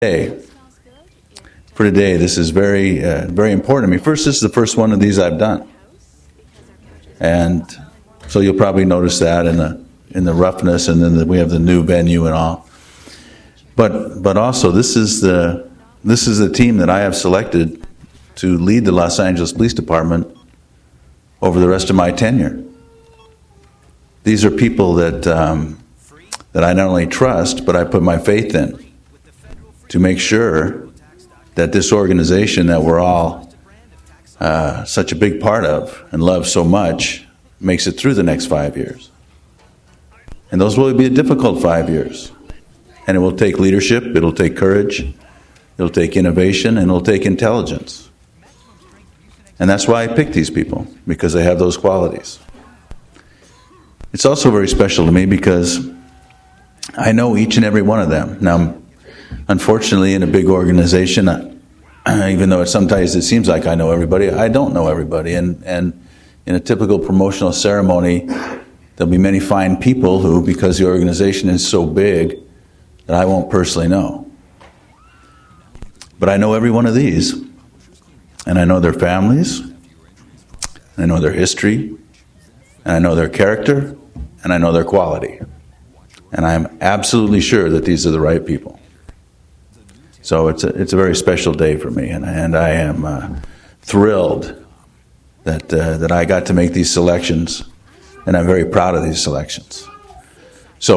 Hey, for today, this is very important to me. First, this is the first one of these I've done, and so you'll probably notice that in the roughness, and then we have the new venue and all. But also, this is the team that I have selected to lead the Los Angeles Police Department over the rest of my tenure. These are people that I not only trust, but I put my faith in to make sure that this organization that we're all such a big part of and love so much makes it through the next 5 years. And those will be a difficult 5 years. And it will take leadership, it'll take courage, it'll take innovation, and it'll take intelligence. And that's why I picked these people, because they have those qualities. It's also very special to me because I know each and every one of them. Now, unfortunately, in a big organization, even though sometimes it seems like I know everybody, I don't know everybody. And in a typical promotional ceremony, there'll be many fine people who, because the organization is so big, that I won't personally know. But I know every one of these, and I know their families, and I know their history, and I know their character, and I know their quality. And I'm absolutely sure that these are the right people. So it's a very special day for me, and I am thrilled that I got to make these selections, and I'm very proud of these selections.